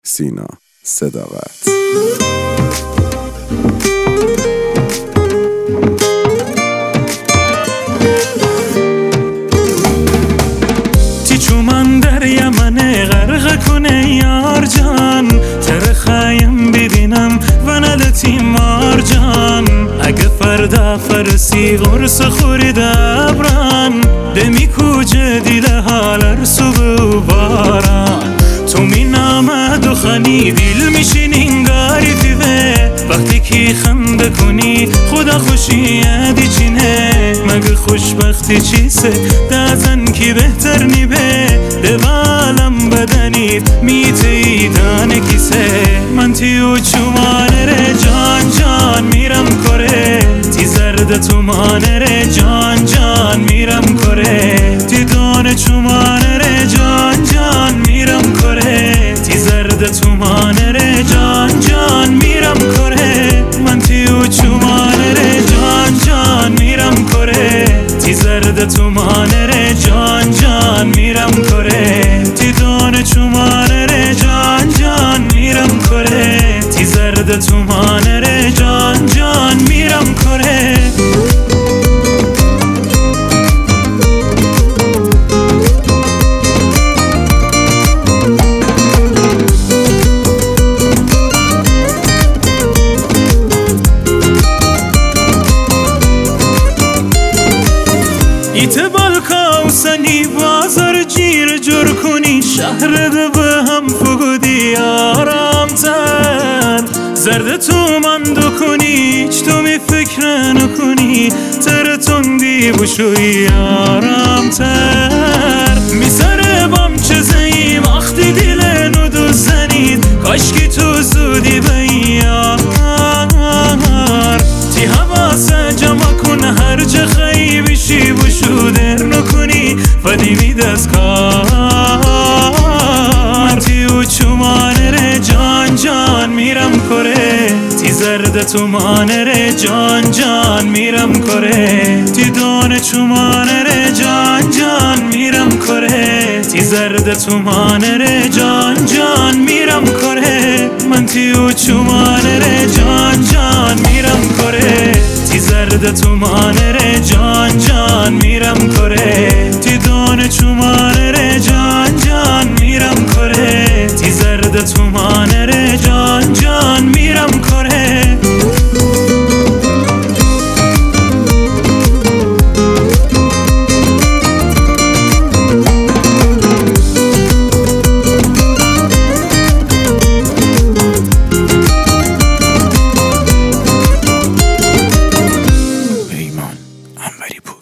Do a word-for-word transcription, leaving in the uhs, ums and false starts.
سینا صداقت. تی چومان در یمن غرق کنه یار جان، تر خایم ببینم و ندتی مار جان. اگه فردا فرسی غرس خوری دبران، دمی کوچه دیده حالر صبح و باران. تو می نامد و خنی دل میشین انگاری فیوه، وقتی که خنده کنی خدا خوشی یادی چینه. مگه خوشبختی چیسه دازن کی بهتر نیبه، دوالم بدنید میتیدانه کیسه. من تیو چومانه ره جان جان میرم کره، تی زرد تو مانه ره جان جان میرم کره. تی دانه چومانه ره جان جان میرم کره، تی زرد تو مانه ره جان جان میرم کره. من تیو چومانه ره جان جان میرم کره، تی زرد تو مانه ره جان جان میرم کره. تی دانه چومانه ره جان جان میرم کره، تی زرد تو مانه ره جان جان میرم کره. ایت بالکا و سنی بازار جیر جور کنی، شهر ده به هم فگودی آرام تر. زرد تو من دو کنی چ تو می فکر نکنی، تر تندی بشوی آرام تر. می سر بام چه زیم اختی دیل نو زنید، کاشکی تو زودی بیار. تی حواس جمع کن هر چه خیلی بشی بشو در نکنی فدی می دست کار. من تیو چومانه ره جان جان میرم کره، تی زرد تو مانه ره جان جان میرم کره. تی دانه چومانه ره جان جان میرم کره، تی زرد تو مانه ره جان جان میرم کره. من تیو چومانه ره جان جان میرم کره، تی زرد تو مانه ره جان جان میرم کره. تی دانه چومانه ره جان جان میرم کره، تی زرد تو مانه ره جان جان میرم کره. پیمان انوری پور.